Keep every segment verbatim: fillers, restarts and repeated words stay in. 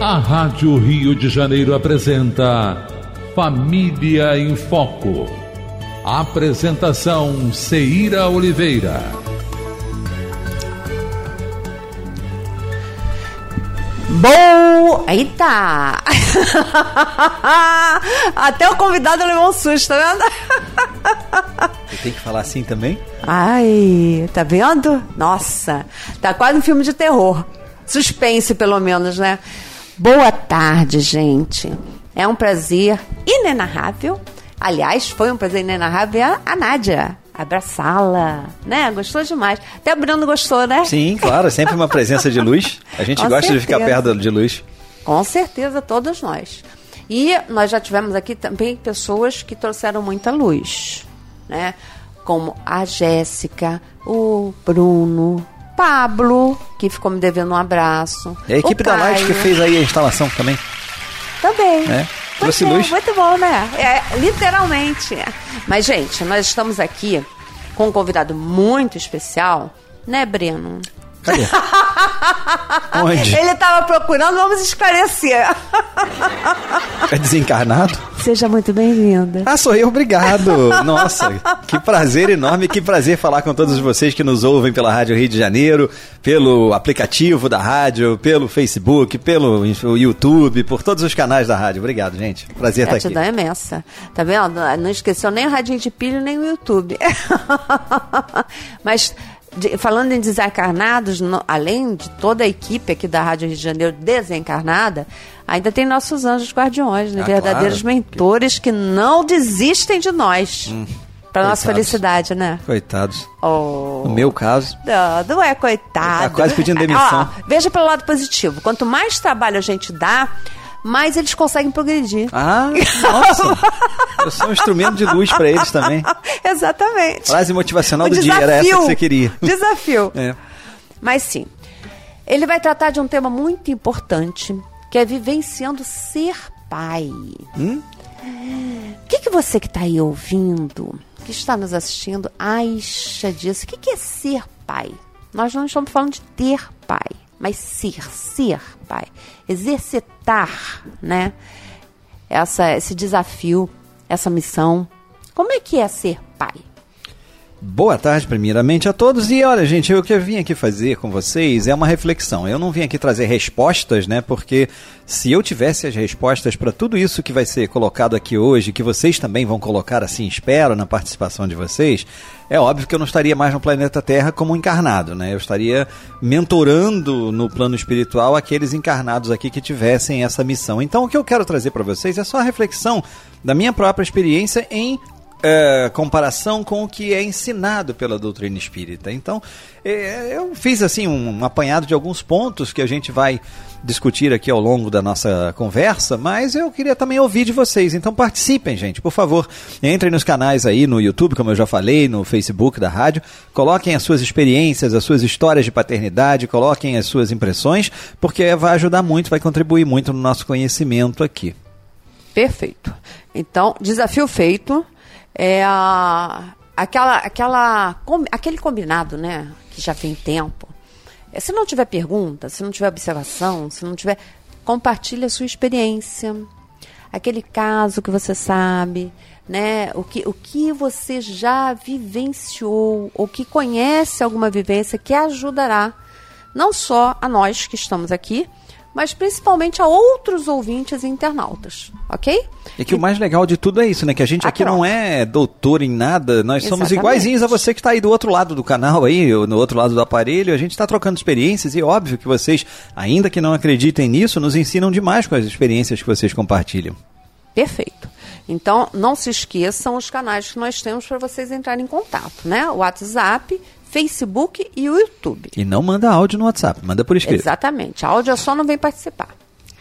A Rádio Rio de Janeiro apresenta Família em Foco. Apresentação Ceira Oliveira. Bom, eita! Até o convidado levou um susto, tá vendo? Você tem que falar assim também? Ai, tá vendo? Nossa, tá quase um filme de terror. Suspense, pelo menos, né? Boa tarde, gente. É um prazer inenarrável. Aliás, foi um prazer inenarrável a, a Nádia. Abraçá-la, né? Gostou demais. Até o Bruno gostou, né? Sim, claro. É sempre uma presença de luz. A gente Com gosta certeza. de ficar perto de luz. Com certeza, todos nós. E nós já tivemos aqui também pessoas que trouxeram muita luz, né? Como a Jéssica, o Bruno, Pablo, que ficou me devendo um abraço. E a equipe da Light que fez aí a instalação também. Também. É. Trouxe Muito luz. bom, muito bom, né? É, literalmente. Mas, gente, nós estamos aqui com um convidado muito especial, né, Breno? Cadê? Onde? Ele estava procurando, vamos esclarecer. É desencarnado? Seja muito bem-vinda. Ah, sou eu, obrigado. Nossa, que prazer enorme, que prazer falar com todos vocês que nos ouvem pela Rádio Rio de Janeiro, pelo aplicativo da rádio, pelo Facebook, pelo YouTube, por todos os canais da rádio. Obrigado, gente. Prazer estar aqui. Gratidão imensa. Tá vendo? Não esqueceu nem o Radinho de Pilha, nem o YouTube. Mas... De, falando em desencarnados, no, além de toda a equipe aqui da Rádio Rio de Janeiro desencarnada, ainda tem nossos anjos guardiões, né? Ah, verdadeiros claro. mentores que não desistem de nós. Hum, para nossa felicidade, né? Coitados. Oh. No meu caso. Não, não é coitado. Tá quase pedindo demissão. Ó, veja pelo lado positivo. Quanto mais trabalho a gente dá, mais eles conseguem progredir. Ah, nossa. Eu sou um instrumento de luz para eles também. Exatamente. Frase motivacional o do desafio, dia, era essa que você queria. Desafio. É. Mas sim, ele vai tratar de um tema muito importante, que é vivenciando ser pai. Hum? O que, que você que está aí ouvindo, que está nos assistindo, acha disso? O que, que é ser pai? Nós não estamos falando de ter pai, mas ser, ser pai. Exercitar, né? Essa, esse desafio, essa missão. Como é que é ser pai? Boa tarde, primeiramente, a todos. E olha, gente, o que eu vim aqui fazer com vocês é uma reflexão. Eu não vim aqui trazer respostas, né? Porque se eu tivesse as respostas para tudo isso que vai ser colocado aqui hoje, que vocês também vão colocar, assim, espero, na participação de vocês, é óbvio que eu não estaria mais no planeta Terra como encarnado, né? Eu estaria mentorando no plano espiritual aqueles encarnados aqui que tivessem essa missão. Então, o que eu quero trazer para vocês é só a reflexão da minha própria experiência em É, comparação com o que é ensinado pela doutrina espírita. Então, é, eu fiz assim um, um apanhado de alguns pontos que a gente vai discutir aqui ao longo da nossa conversa, mas eu queria também ouvir de vocês. Então participem, gente, por favor. Entrem nos canais aí no YouTube, como eu já falei, no Facebook da rádio, coloquem as suas experiências, as suas histórias de paternidade, coloquem as suas impressões, porque vai ajudar muito, vai contribuir muito no nosso conhecimento aqui. Perfeito. Então, desafio feito. É a, aquela, aquela, com, aquele combinado, né, que já tem tempo. É, se não tiver pergunta, se não tiver observação, se não tiver, compartilhe a sua experiência, aquele caso que você sabe, né, o que, o que você já vivenciou, ou que conhece alguma vivência que ajudará não só a nós que estamos aqui, mas principalmente a outros ouvintes e internautas, ok? É que e... o mais legal de tudo é isso, né? Que a gente aqui não é doutor em nada, nós somos Exatamente. iguaizinhos a você que está aí do outro lado do canal, aí, no outro lado do aparelho, a gente está trocando experiências e óbvio que vocês, ainda que não acreditem nisso, nos ensinam demais com as experiências que vocês compartilham. Perfeito. Então, não se esqueçam os canais que nós temos para vocês entrarem em contato, né? O WhatsApp, Facebook e o YouTube. E não manda áudio no WhatsApp, manda por escrito. Exatamente, a áudio só não vem participar.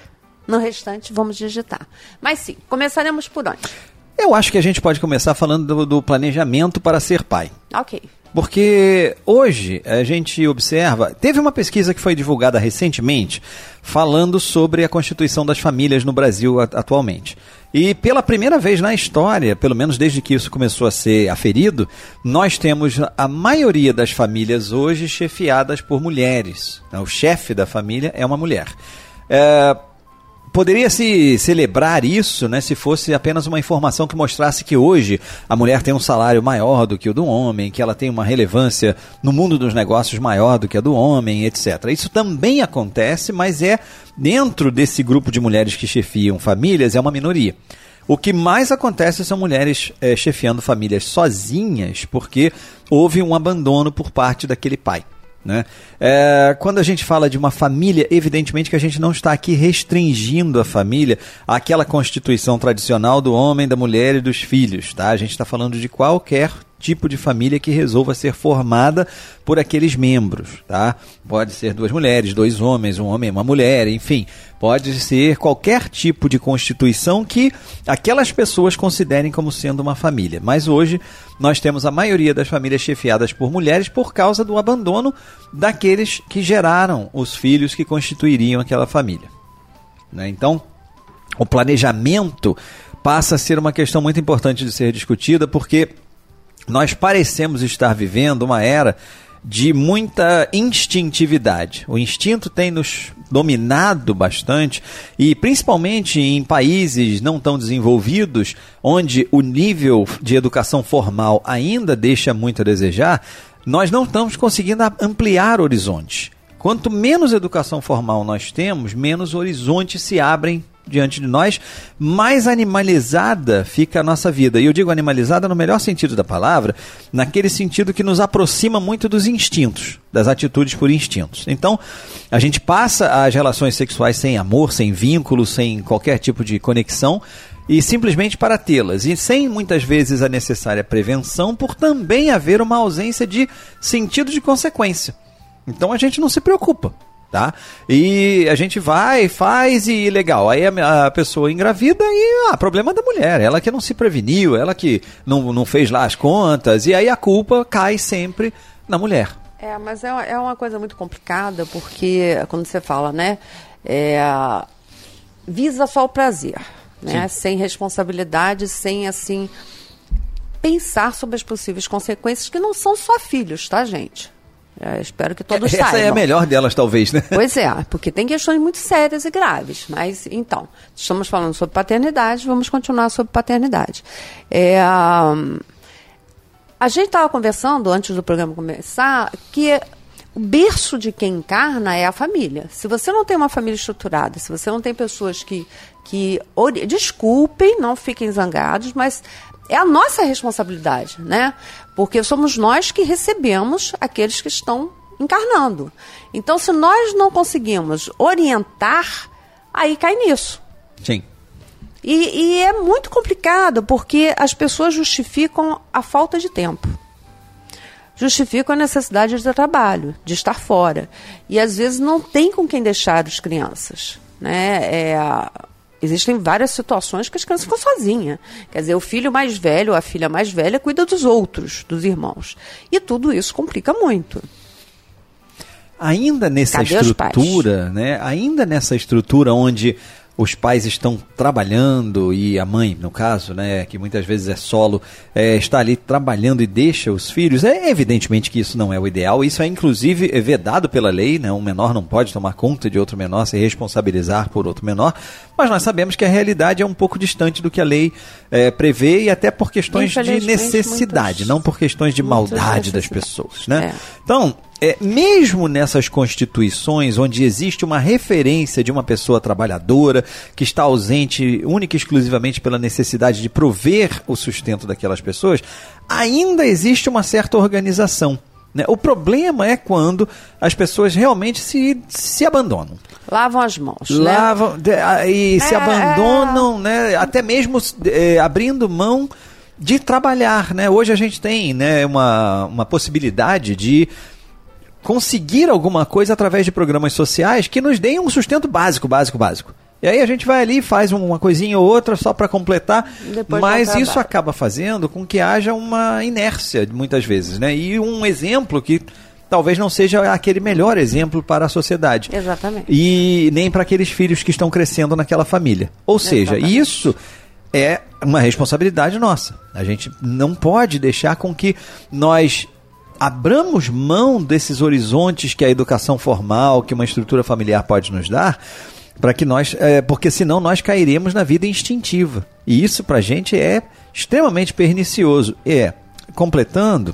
No restante, vamos digitar. Mas sim, começaremos por onde? Eu acho que a gente pode começar falando do, do planejamento para ser pai. Ok. Porque hoje a gente observa, teve uma pesquisa que foi divulgada recentemente falando sobre a constituição das famílias no Brasil atualmente. E pela primeira vez na história, pelo menos desde que isso começou a ser aferido, nós temos a maioria das famílias hoje chefiadas por mulheres. O chefe da família é uma mulher. É, poderia se celebrar isso, né, se fosse apenas uma informação que mostrasse que hoje a mulher tem um salário maior do que o do homem, que ela tem uma relevância no mundo dos negócios maior do que a do homem, etcétera. Isso também acontece, mas é dentro desse grupo de mulheres que chefiam famílias, é uma minoria. O que mais acontece são mulheres é, chefiando famílias sozinhas, porque houve um abandono por parte daquele pai. Né? É, quando a gente fala de uma família, evidentemente que a gente não está aqui restringindo a família àquela constituição tradicional do homem, da mulher e dos filhos. Tá? A gente está falando de qualquer tipo de família que resolva ser formada por aqueles membros. Tá? Pode ser duas mulheres, dois homens, um homem e uma mulher, enfim. Pode ser qualquer tipo de constituição que aquelas pessoas considerem como sendo uma família. Mas hoje nós temos a maioria das famílias chefiadas por mulheres por causa do abandono daqueles que geraram os filhos que constituiriam aquela família. Né? Então, o planejamento passa a ser uma questão muito importante de ser discutida, porque nós parecemos estar vivendo uma era de muita instintividade. O instinto tem nos dominado bastante, e principalmente em países não tão desenvolvidos, onde o nível de educação formal ainda deixa muito a desejar, nós não estamos conseguindo ampliar horizontes. Quanto menos educação formal nós temos, menos horizontes se abrem diante de nós, mais animalizada fica a nossa vida. E eu digo animalizada no melhor sentido da palavra, naquele sentido que nos aproxima muito dos instintos, das atitudes por instintos. Então, a gente passa as relações sexuais sem amor, sem vínculo, sem qualquer tipo de conexão, e simplesmente para tê-las, e sem muitas vezes a necessária prevenção, por também haver uma ausência de sentido de consequência. Então a gente não se preocupa. Tá? E a gente vai, faz e legal, aí a, a pessoa engravida e ah, problema da mulher, ela que não se preveniu, ela que não, não fez lá as contas, e aí a culpa cai sempre na mulher. É, mas é, é uma coisa muito complicada, porque quando você fala, né, é, visa só o prazer, né, sem responsabilidade, sem assim pensar sobre as possíveis consequências, que não são só filhos, tá, gente? Eu espero que todos Essa saibam. é a melhor delas, talvez, né? Pois é, porque tem questões muito sérias e graves. Mas, então, estamos falando sobre paternidade, vamos continuar sobre paternidade. É, a gente estava conversando, antes do programa começar, que o berço de quem encarna é a família. Se você não tem uma família estruturada, se você não tem pessoas que... que ori... Desculpem, não fiquem zangados, mas... é a nossa responsabilidade, né? Porque somos nós que recebemos aqueles que estão encarnando. Então, se nós não conseguimos orientar, aí cai nisso. Sim. E, e é muito complicado, porque as pessoas justificam a falta de tempo. Justificam a necessidade de trabalho, de estar fora. E, às vezes, não tem com quem deixar as crianças, né? É... Existem várias situações que as crianças ficam sozinhas. Quer dizer, o filho mais velho ou a filha mais velha cuida dos outros, dos irmãos. E tudo isso complica muito. Ainda nessa Cadê estrutura, né? Ainda nessa estrutura onde os pais estão trabalhando e a mãe, no caso, né, que muitas vezes é solo, é, está ali trabalhando e deixa os filhos, é evidentemente que isso não é o ideal, isso é inclusive vedado pela lei, né, um menor não pode tomar conta de outro menor, se responsabilizar por outro menor, mas nós sabemos que a realidade é um pouco distante do que a lei é, prevê, e até por questões de necessidade, muitas, não por questões de maldade das pessoas, né? É. Então, É, mesmo nessas constituições onde existe uma referência de uma pessoa trabalhadora que está ausente única e exclusivamente pela necessidade de prover o sustento daquelas pessoas, ainda existe uma certa organização, né? O problema é quando as pessoas realmente se, se abandonam. Lavam as mãos, Lavam, né? E é, se abandonam, né? Até mesmo é, abrindo mão de trabalhar, né? Hoje a gente tem, né, uma, uma possibilidade de conseguir alguma coisa através de programas sociais que nos deem um sustento básico, básico, básico. E aí a gente vai ali, faz uma coisinha ou outra só para completar, depois mas isso acaba fazendo com que haja uma inércia muitas vezes, né? E um exemplo que talvez não seja aquele melhor exemplo para a sociedade. Exatamente. E nem para aqueles filhos que estão crescendo naquela família. Ou seja, Exatamente. Isso é uma responsabilidade nossa. A gente não pode deixar com que nós abramos mão desses horizontes que a educação formal, que uma estrutura familiar pode nos dar, Para que nós, é, porque senão nós cairemos na vida instintiva. E isso pra gente é extremamente pernicioso. É, completando,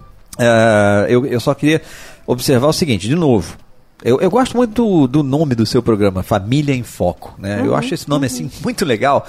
uh, eu, eu só queria observar o seguinte, de novo. Eu, eu gosto muito do, do nome do seu programa, Família em Foco. Né? Uhum, eu acho esse nome uhum. assim, muito legal,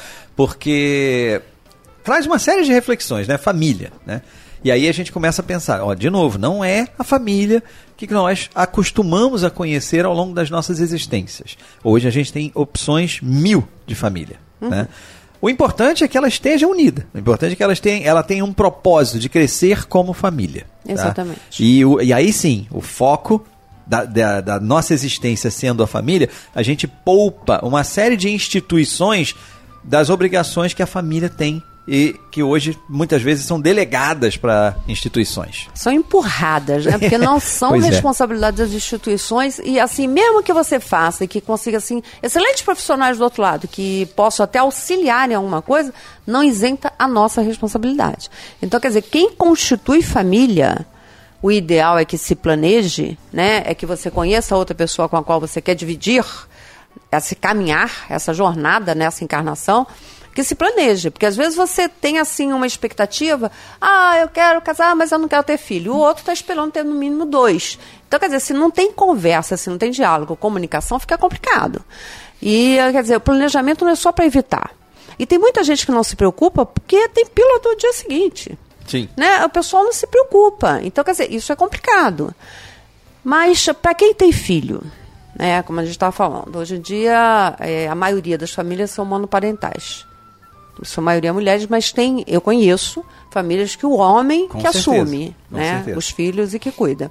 porque traz uma série de reflexões, né? Família, né? E aí a gente começa a pensar, ó, de novo, não é a família que nós acostumamos a conhecer ao longo das nossas existências. Hoje a gente tem opções mil de família. Uhum. Né? O importante é que ela esteja unida. O importante é que ela tenha, ela tenha um propósito de crescer como família. Tá? Exatamente. E, o, e aí sim, o foco da, da, da nossa existência sendo a família, a gente poupa uma série de instituições das obrigações que a família tem e que hoje muitas vezes são delegadas para instituições. São empurradas, né? Porque não são responsabilidades é. das instituições e assim, mesmo que você faça e que consiga assim, excelentes profissionais do outro lado, que possam até auxiliar em alguma coisa, não isenta a nossa responsabilidade. Então, quer dizer, quem constitui família, o ideal é que se planeje, né? É que você conheça a outra pessoa com a qual você quer dividir esse caminhar, essa jornada nessa encarnação, que se planeje, porque às vezes você tem assim uma expectativa, ah, eu quero casar, mas eu não quero ter filho, o outro está esperando ter no mínimo dois. Então, quer dizer, se não tem conversa, se não tem diálogo, comunicação, fica complicado. E, quer dizer, o planejamento não é só para evitar. E tem muita gente que não se preocupa porque tem pílula do dia seguinte. Sim. Né? O pessoal não se preocupa. Então, quer dizer, isso é complicado. Mas, para quem tem filho, né, como a gente estava falando, hoje em dia, é, a maioria das famílias são monoparentais. São a maioria mulheres, mas tem, eu conheço famílias que o homem Com que certeza. assume né, os filhos e que cuida.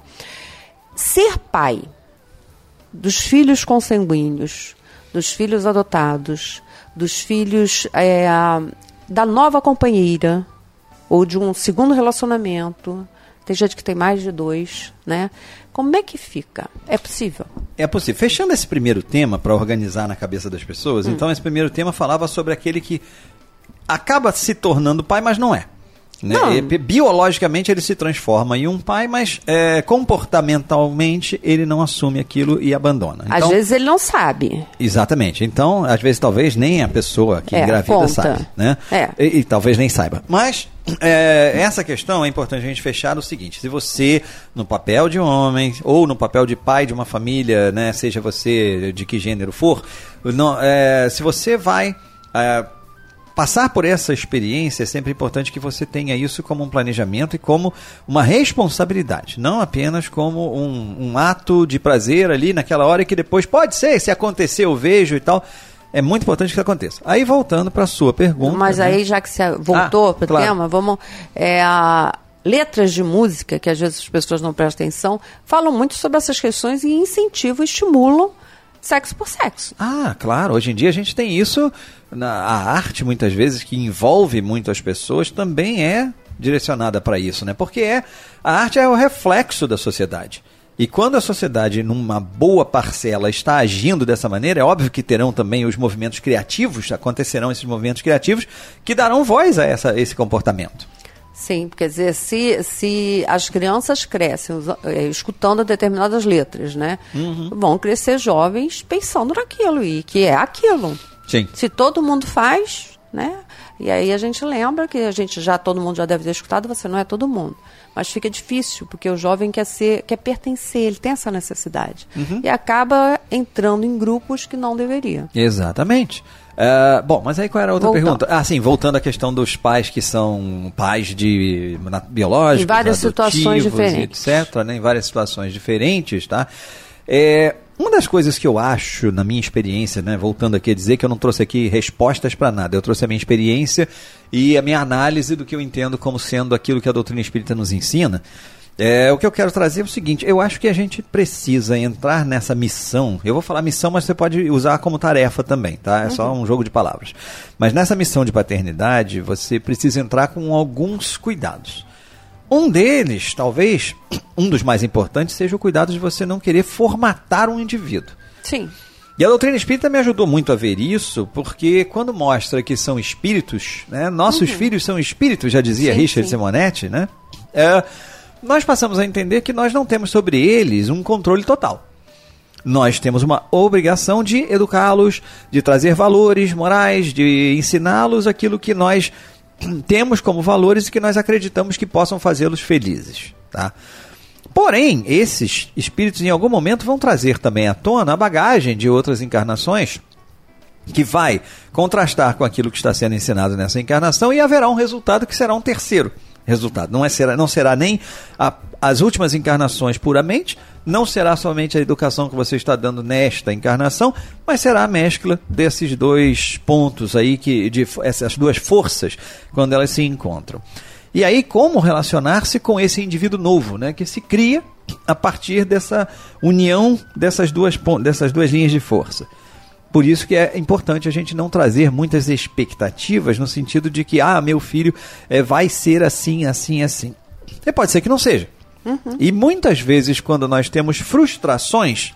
Ser pai dos filhos consanguíneos, dos filhos adotados, dos filhos é, da nova companheira ou de um segundo relacionamento, tem gente que tem mais de dois, né? Como é que fica? É possível? É possível. Fechando esse primeiro tema para organizar na cabeça das pessoas, hum. então esse primeiro tema falava sobre aquele que acaba se tornando pai, mas não é. Né? E, biologicamente ele se transforma em um pai, mas é, comportamentalmente ele não assume aquilo e abandona. Então, às vezes ele não sabe. Exatamente. Então, às vezes talvez nem a pessoa que é, engravida conta. sabe. Né? É. E, e talvez nem saiba. Mas é, essa questão é importante a gente fechar no seguinte: se você, no papel de homem ou no papel de pai de uma família, né, seja você de que gênero for, não, é, se você vai... É, passar por essa experiência, é sempre importante que você tenha isso como um planejamento e como uma responsabilidade, não apenas como um, um ato de prazer ali naquela hora que depois pode ser, se acontecer eu vejo e tal. É muito importante que isso aconteça. Aí voltando para a sua pergunta. Mas aí, né? Já que você voltou ah, para o claro. tema, vamos... É, a... Letras de música, que às vezes as pessoas não prestam atenção, falam muito sobre essas questões e incentivam, estimulam sexo por sexo. Ah, claro. Hoje em dia a gente tem isso, na, a arte muitas vezes, que envolve muito as pessoas, também é direcionada para isso, né? Porque é, a arte é o reflexo da sociedade. E quando a sociedade, numa boa parcela, está agindo dessa maneira, é óbvio que terão também os movimentos criativos, acontecerão esses movimentos criativos, que darão voz a essa, esse comportamento. Sim, quer dizer, se, se as crianças crescem é, escutando determinadas letras, né? Uhum. Vão crescer jovens pensando naquilo, e que é aquilo. Sim. Se todo mundo faz, né? E aí a gente lembra que a gente já, todo mundo já deve ter escutado, você não é todo mundo. Mas fica difícil, porque o jovem quer ser, quer pertencer, ele tem essa necessidade. Uhum. E acaba entrando em grupos que não deveria. Exatamente. Uh, bom, mas aí qual era a outra voltando. pergunta? Ah, sim, voltando à questão dos pais que são pais de na, biológicos, em várias situações diferentes, etcétera, né? Em várias situações diferentes, tá? É, uma das coisas que eu acho, na minha experiência, né, voltando aqui a dizer que eu não trouxe aqui respostas para nada, eu trouxe a minha experiência e a minha análise do que eu entendo como sendo aquilo que a doutrina espírita nos ensina. É, o que eu quero trazer é o seguinte: eu acho que a gente precisa entrar nessa missão. Eu vou falar missão, mas você pode usar como tarefa também, tá? É uhum. só um jogo de palavras. Mas nessa missão de paternidade, você precisa entrar com alguns cuidados. Um deles, talvez, um dos mais importantes, seja o cuidado de você não querer formatar um indivíduo. Sim. E a doutrina espírita me ajudou muito a ver isso, porque quando mostra que são espíritos, né? Nossos uhum. filhos são espíritos, já dizia sim, Richard sim. Simonetti, né? É... nós passamos a entender que nós não temos sobre eles um controle total. nós temos uma obrigação de educá-los, de trazer valores morais, de ensiná-los aquilo que nós temos como valores e que nós acreditamos que possam fazê-los felizes, tá? Porém, esses espíritos em algum momento vão trazer também à tona a bagagem de outras encarnações que vai contrastar com aquilo que está sendo ensinado nessa encarnação e haverá um resultado que será um terceiro resultado. Não, é, será, não será nem a, as últimas encarnações puramente, não será somente a educação que você está dando nesta encarnação, mas será a mescla desses dois pontos aí, que, de, essas duas forças, quando elas se encontram. E aí, como relacionar-se com esse indivíduo novo, né, que se cria a partir dessa união dessas duas, dessas duas linhas de força. Por isso que é importante a gente não trazer muitas expectativas no sentido de que, ah, meu filho é, vai ser assim, assim, assim. E pode ser que não seja. Uhum. E muitas vezes, quando nós temos frustrações,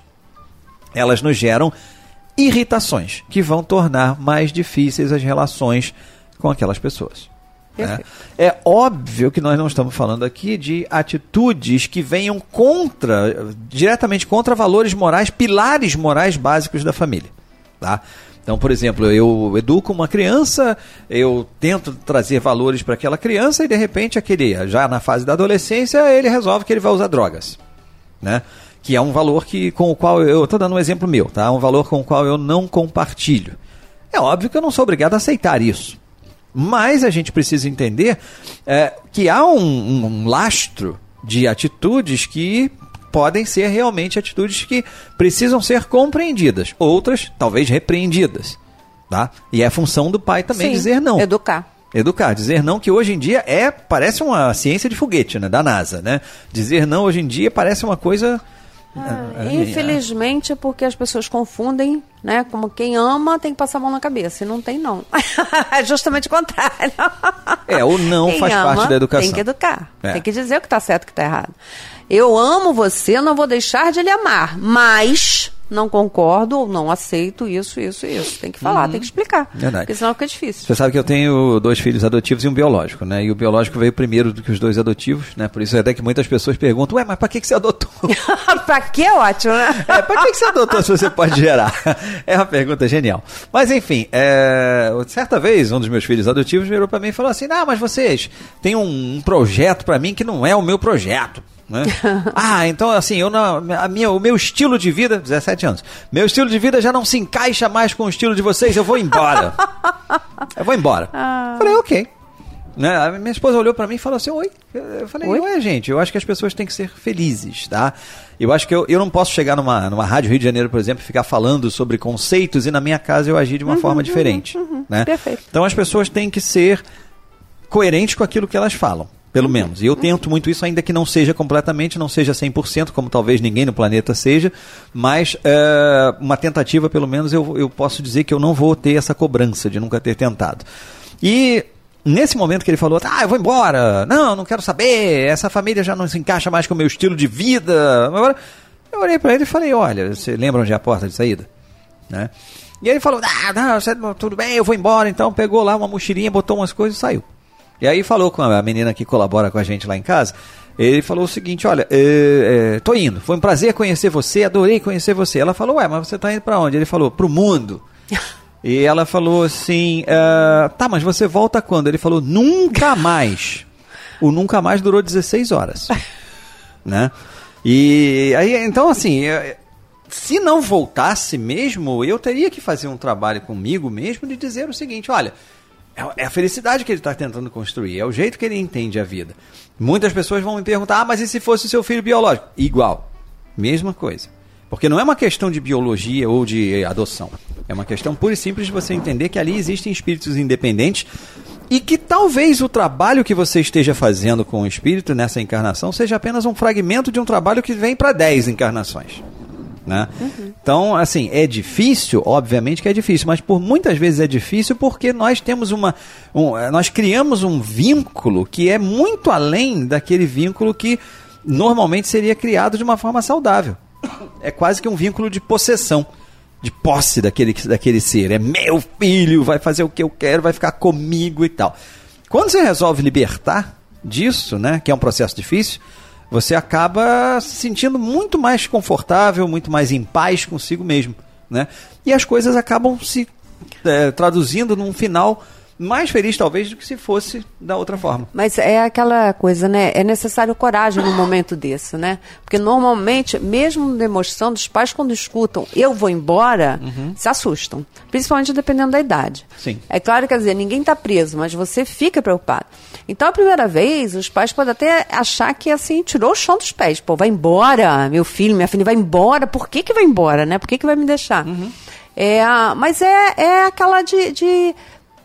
elas nos geram irritações, que vão tornar mais difíceis as relações com aquelas pessoas. Né? É óbvio que nós não estamos falando aqui de atitudes que venham contra, diretamente contra valores morais, pilares morais básicos da família. Tá? Então, por exemplo, eu educo uma criança, eu tento trazer valores para aquela criança e, de repente, aquele, já na fase da adolescência, ele resolve que ele vai usar drogas, né? Que é um valor que, com o qual eu estou dando um exemplo meu, tá? Um valor com o qual eu não compartilho. É óbvio que eu não sou obrigado a aceitar isso, mas a gente precisa entender é, que há um, um, um lastro de atitudes que podem ser realmente atitudes que precisam ser compreendidas, outras talvez repreendidas, tá? E é função do pai também Sim, dizer não. Educar. Educar, dizer não, que hoje em dia é, parece uma ciência de foguete, né, da NASA, né? Dizer não hoje em dia parece uma coisa... Ah, infelizmente é porque as pessoas confundem, né? Como quem ama tem que passar a mão na cabeça, e não tem não. É justamente o contrário. É, o não quem faz ama, parte da educação. Tem que educar, é. Tem que dizer o que está certo e o que está errado. Eu amo você, não vou deixar de lhe amar, mas não concordo ou não aceito isso, isso e isso. Tem que falar, uhum. Tem que explicar. Verdade. Porque senão fica difícil. Você sabe que eu tenho dois filhos adotivos e um biológico, né? E o biológico veio primeiro do que os dois adotivos, né? Por isso até que muitas pessoas perguntam, ué, mas pra que, que você adotou? Pra que é ótimo, né? É, pra que, que você adotou se você pode gerar? É uma pergunta genial. Mas enfim, é... certa vez um dos meus filhos adotivos virou pra mim e falou assim, não, mas vocês têm um, um projeto pra mim que não é o meu projeto. Né? Ah, então assim, eu não, a minha, o meu estilo de vida, dezessete anos, meu estilo de vida já não se encaixa mais com o estilo de vocês, eu vou embora. Eu vou embora. Ah. Falei, ok. Né? A minha esposa olhou pra mim e falou assim, oi. Eu falei, oi? Ué, gente, eu acho que as pessoas têm que ser felizes, tá? Eu acho que eu, eu não posso chegar numa, numa rádio Rio de Janeiro, por exemplo, e ficar falando sobre conceitos e na minha casa eu agir de uma uhum, forma diferente. Uhum, uhum. Né? Perfeito. Então as pessoas têm que ser coerentes com aquilo que elas falam. Pelo menos. E eu tento muito isso, ainda que não seja completamente, não seja cem por cento, como talvez ninguém no planeta seja, mas é, uma tentativa, pelo menos, eu, eu posso dizer que eu não vou ter essa cobrança de nunca ter tentado. E nesse momento que ele falou, ah, eu vou embora, não, não quero saber, essa família já não se encaixa mais com o meu estilo de vida. Agora, eu olhei para ele e falei, olha, você lembra onde é a porta de saída? Né? E ele falou, ah, não, você, tudo bem, eu vou embora. Então pegou lá uma mochilinha, botou umas coisas e saiu. E aí falou com a menina que colabora com a gente lá em casa, ele falou o seguinte, olha, é, é, tô indo, foi um prazer conhecer você, adorei conhecer você. Ela falou, ué, mas você tá indo pra onde? Ele falou, pro mundo. E ela falou assim, é, tá, mas você volta quando? Ele falou, nunca mais. O nunca mais durou dezesseis horas. Né? E aí, então assim, se não voltasse mesmo, eu teria que fazer um trabalho comigo mesmo de dizer o seguinte, olha, é a felicidade que ele está tentando construir, é o jeito que ele entende a vida. Muitas pessoas vão me perguntar, ah, mas e se fosse o seu filho biológico? Igual, mesma coisa. Porque não é uma questão de biologia ou de adoção. É uma questão pura e simples de você entender que ali existem espíritos independentes e que talvez o trabalho que você esteja fazendo com o espírito nessa encarnação seja apenas um fragmento de um trabalho que vem para dez encarnações. Né? Uhum. Então, assim, é difícil, obviamente que é difícil, mas por muitas vezes é difícil porque nós temos uma, um, nós criamos um vínculo que é muito além daquele vínculo que normalmente seria criado de uma forma saudável. É quase que um vínculo de possessão, de posse daquele, daquele ser. É meu filho, vai fazer o que eu quero, vai ficar comigo e tal. Quando você resolve libertar disso, né, que é um processo difícil, você acaba se sentindo muito mais confortável, muito mais em paz consigo mesmo, né? E as coisas acabam se é, traduzindo num final mais feliz, talvez, do que se fosse da outra forma. Mas é aquela coisa, né? É necessário coragem num momento desse, né? Porque normalmente, mesmo demonstrando, os pais quando escutam eu vou embora, uhum. se assustam. Principalmente dependendo da idade. Sim. É claro, quer dizer, ninguém está preso, mas você fica preocupado. Então, a primeira vez, os pais podem até achar que, assim, tirou o chão dos pés. Pô, vai embora, meu filho, minha filha vai embora. Por que que vai embora, né? Por que que vai me deixar? Uhum. É, mas é, é aquela de... de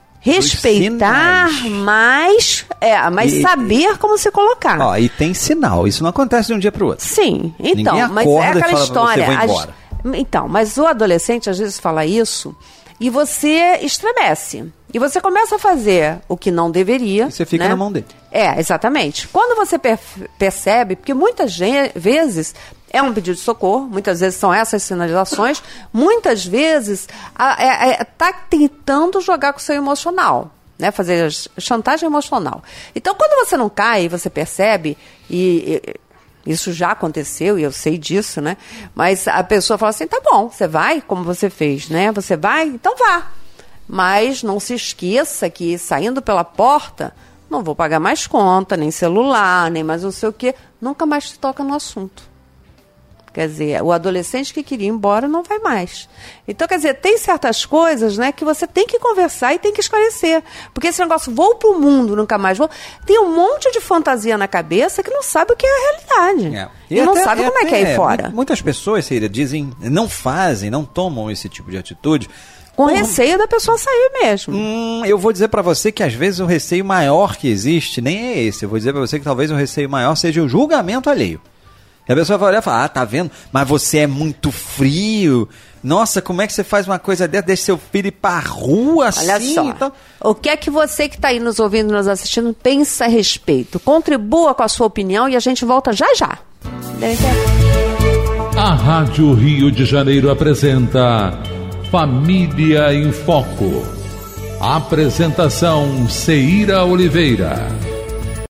respeitar, mas, é, mas e, saber como se colocar. Ó, e tem sinal, isso não acontece de um dia para o outro. Sim, então, Ninguém mas é aquela fala história. Pra você, vou embora. As, então, mas o adolescente às vezes fala isso e você estremece. E você começa a fazer o que não deveria. E você fica né? na mão dele. É, exatamente. Quando você per- percebe, porque muitas ge- vezes é um pedido de socorro, muitas vezes são essas sinalizações, muitas vezes está é, é, tá tentando jogar com o seu emocional, né? Fazer chantagem emocional. Então, quando você não cai, você percebe, e, e isso já aconteceu, e eu sei disso, né? Mas a pessoa fala assim, tá bom, você vai, como você fez, né? Você vai, então vá. Mas não se esqueça que saindo pela porta, não vou pagar mais conta, nem celular, nem mais não sei o quê, nunca mais se toca no assunto. Quer dizer, o adolescente que queria ir embora não vai mais. Então, quer dizer, tem certas coisas, né, que você tem que conversar e tem que esclarecer. Porque esse negócio, vou pro mundo, nunca mais vou, tem um monte de fantasia na cabeça que não sabe o que é a realidade. É. E, e até, não sabe como é que é aí fora. Muitas pessoas, Cira, dizem, não fazem, não tomam esse tipo de atitude. Com receio da pessoa sair mesmo. Hum, eu vou dizer pra você que às vezes o receio maior que existe nem é esse. Eu vou dizer pra você que talvez o receio maior seja o julgamento alheio. E a pessoa vai olhar e falar, ah, tá vendo? Mas você é muito frio. Nossa, como é que você faz uma coisa dessa? Deixa seu filho ir pra rua assim? Olha só, então... o que é que você que está aí nos ouvindo, nos assistindo, pensa a respeito? Contribua com a sua opinião e a gente volta já já. A Rádio Rio de Janeiro apresenta Família em Foco. Apresentação Ceira Oliveira.